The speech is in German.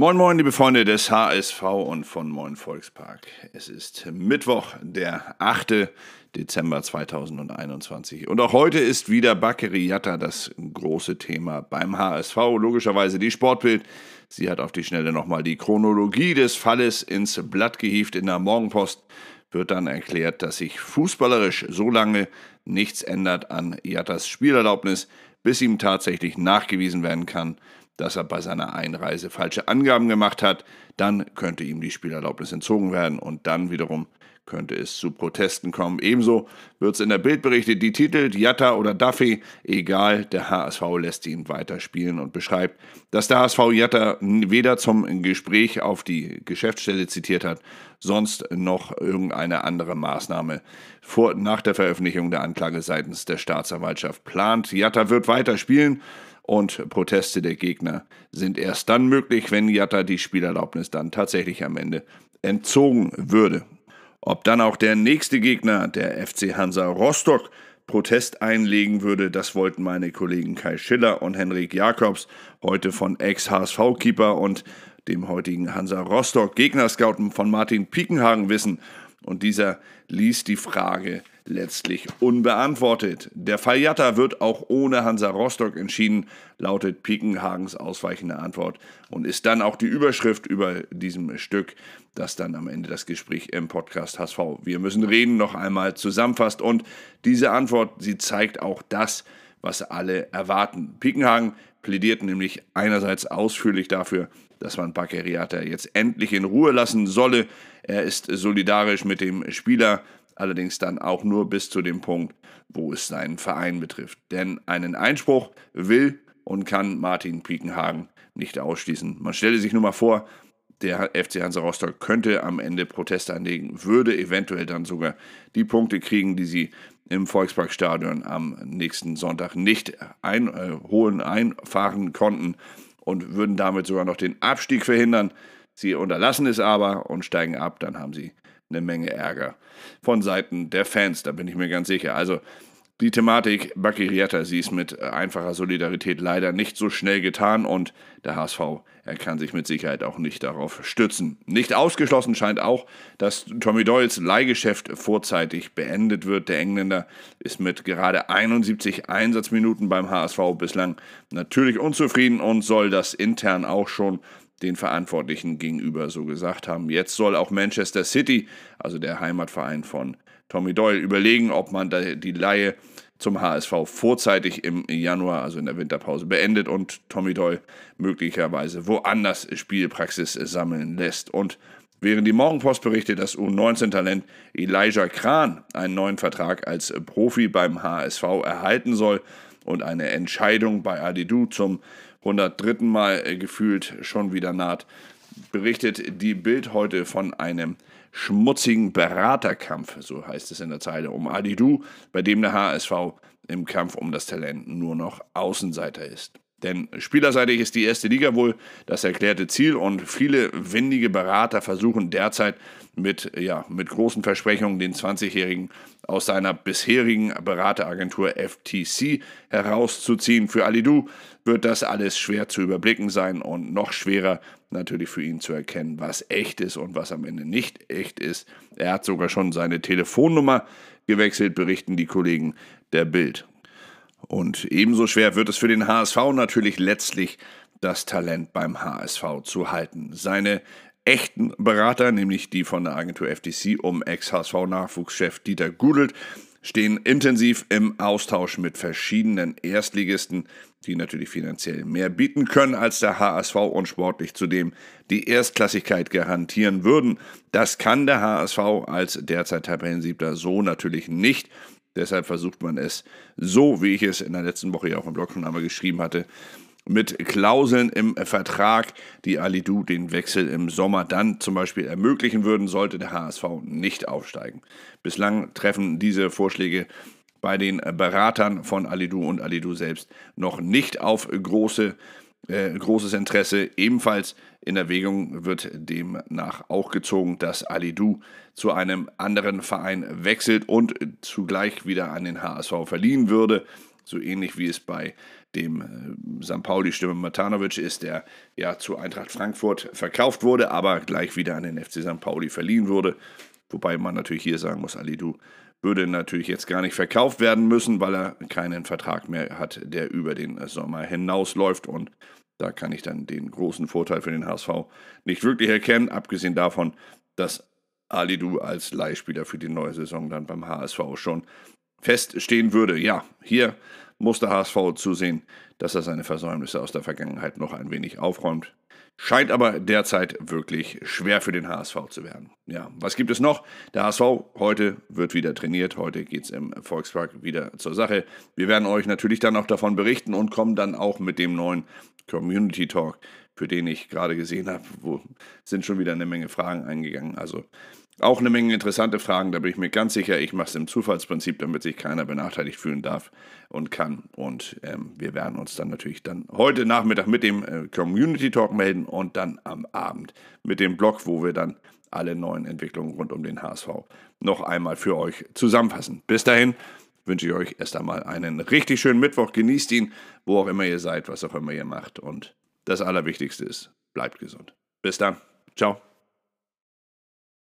Moin Moin, liebe Freunde des HSV und von Moin Volkspark. Es ist Mittwoch, der 8. Dezember 2021. Und auch heute ist wieder Bakery Jatta das große Thema beim HSV. Logischerweise die Sportbild. Sie hat auf die Schnelle nochmal die Chronologie des Falles ins Blatt gehievt. In der Morgenpost wird dann erklärt, dass sich fußballerisch so lange nichts ändert an Jattas Spielerlaubnis, bis ihm tatsächlich nachgewiesen werden kann, dass er bei seiner Einreise falsche Angaben gemacht hat. Dann könnte ihm die Spielerlaubnis entzogen werden und dann wiederum könnte es zu Protesten kommen. Ebenso wird es in der Bild berichtet, die titelt Jatta oder Duffy, egal, der HSV lässt ihn weiter spielen und beschreibt, dass der HSV Jatta weder zum Gespräch auf die Geschäftsstelle zitiert hat, sonst noch irgendeine andere Maßnahme nach der Veröffentlichung der Anklage seitens der Staatsanwaltschaft plant. Jatta wird weiter spielen. Und Proteste der Gegner sind erst dann möglich, wenn Jatta die Spielerlaubnis dann tatsächlich am Ende entzogen würde. Ob dann auch der nächste Gegner, der FC Hansa Rostock, Protest einlegen würde, das wollten meine Kollegen Kai Schiller und Henrik Jakobs heute von Ex-HSV-Keeper und dem heutigen Hansa Rostock Gegnerscouten von Martin Piekenhagen wissen. Und dieser ließ die Frage letztlich unbeantwortet. Der Fall Jatta wird auch ohne Hansa Rostock entschieden, lautet Piekenhagens ausweichende Antwort und ist dann auch die Überschrift über diesem Stück, das dann am Ende das Gespräch im Podcast HSV Wir müssen reden noch einmal zusammenfasst. Und diese Antwort, sie zeigt auch das, was alle erwarten. Piekenhagen plädiert nämlich einerseits ausführlich dafür, dass man Bakery Jatta jetzt endlich in Ruhe lassen solle. Er ist solidarisch mit dem Spieler, allerdings dann auch nur bis zu dem Punkt, wo es seinen Verein betrifft. Denn einen Einspruch will und kann Martin Piekenhagen nicht ausschließen. Man stelle sich nur mal vor, der FC Hansa Rostock könnte am Ende Proteste anlegen, würde eventuell dann sogar die Punkte kriegen, die sie im Volksparkstadion am nächsten Sonntag nicht einfahren konnten und würden damit sogar noch den Abstieg verhindern. Sie unterlassen es aber und steigen ab, dann haben sie eine Menge Ärger von Seiten der Fans, da bin ich mir ganz sicher. Also die Thematik Bakery Jatta, sie ist mit einfacher Solidarität leider nicht so schnell getan und der HSV, er kann sich mit Sicherheit auch nicht darauf stützen. Nicht ausgeschlossen scheint auch, dass Tommy Doyles Leihgeschäft vorzeitig beendet wird. Der Engländer ist mit gerade 71 Einsatzminuten beim HSV bislang natürlich unzufrieden und soll das intern auch schon den Verantwortlichen gegenüber so gesagt haben. Jetzt soll auch Manchester City, also der Heimatverein von Tommy Doyle, überlegen, ob man die Leihe zum HSV vorzeitig im Januar, also in der Winterpause, beendet und Tommy Doyle möglicherweise woanders Spielpraxis sammeln lässt. Und während die Morgenpost berichtet, dass U19-Talent Elijah Kran einen neuen Vertrag als Profi beim HSV erhalten soll und eine Entscheidung bei Alidu zum 103. Mal gefühlt schon wieder naht, berichtet die Bild heute von einem schmutzigen Beraterkampf, so heißt es in der Zeile, um Alidu, bei dem der HSV im Kampf um das Talent nur noch Außenseiter ist. Denn spielerseitig ist die erste Liga wohl das erklärte Ziel und viele windige Berater versuchen derzeit mit großen Versprechungen den 20-Jährigen aus seiner bisherigen Berateragentur FTC herauszuziehen. Für Alidu wird das alles schwer zu überblicken sein und noch schwerer natürlich für ihn zu erkennen, was echt ist und was am Ende nicht echt ist. Er hat sogar schon seine Telefonnummer gewechselt, berichten die Kollegen der Bild. Und ebenso schwer wird es für den HSV natürlich letztlich, das Talent beim HSV zu halten. Seine echten Berater, nämlich die von der Agentur FTC um Ex-HSV-Nachwuchschef Dieter Gudelt, stehen intensiv im Austausch mit verschiedenen Erstligisten, die natürlich finanziell mehr bieten können als der HSV und sportlich zudem die Erstklassigkeit garantieren würden. Das kann der HSV als derzeit Tabellensiebter so natürlich nicht. Deshalb versucht man es so, wie ich es in der letzten Woche ja auch im Blog schon einmal geschrieben hatte, mit Klauseln im Vertrag, die Alidu den Wechsel im Sommer dann zum Beispiel ermöglichen würden, sollte der HSV nicht aufsteigen. Bislang treffen diese Vorschläge bei den Beratern von Alidu und Alidu selbst noch nicht auf großes Interesse. Ebenfalls in Erwägung wird demnach auch gezogen, dass Alidu zu einem anderen Verein wechselt und zugleich wieder an den HSV verliehen würde. so ähnlich wie es bei dem St. Pauli-Stürmer Matanovic ist, der ja zu Eintracht Frankfurt verkauft wurde, aber gleich wieder an den FC St. Pauli verliehen wurde. Wobei man natürlich hier sagen muss, Alidou würde natürlich jetzt gar nicht verkauft werden müssen, weil er keinen Vertrag mehr hat, der über den Sommer hinausläuft. Und da kann ich dann den großen Vorteil für den HSV nicht wirklich erkennen, abgesehen davon, dass Alidou als Leihspieler für die neue Saison dann beim HSV schon feststehen würde. Ja, hier muss der HSV zusehen, dass er seine Versäumnisse aus der Vergangenheit noch ein wenig aufräumt. Scheint aber derzeit wirklich schwer für den HSV zu werden. Ja, was gibt es noch? Der HSV heute wird wieder trainiert. Heute geht es im Volkspark wieder zur Sache. Wir werden euch natürlich dann auch davon berichten und kommen dann auch mit dem neuen Community Talk, für den ich gerade gesehen habe, wo sind schon wieder eine Menge Fragen eingegangen. Also auch eine Menge interessante Fragen, da bin ich mir ganz sicher, ich mache es im Zufallsprinzip, damit sich keiner benachteiligt fühlen darf und kann. Und wir werden uns dann natürlich dann heute Nachmittag mit dem Community Talk melden und dann am Abend mit dem Blog, wo wir dann alle neuen Entwicklungen rund um den HSV noch einmal für euch zusammenfassen. Bis dahin wünsche ich euch erst einmal einen richtig schönen Mittwoch. Genießt ihn, wo auch immer ihr seid, was auch immer ihr macht. Und das Allerwichtigste ist, bleibt gesund. Bis dann. Ciao.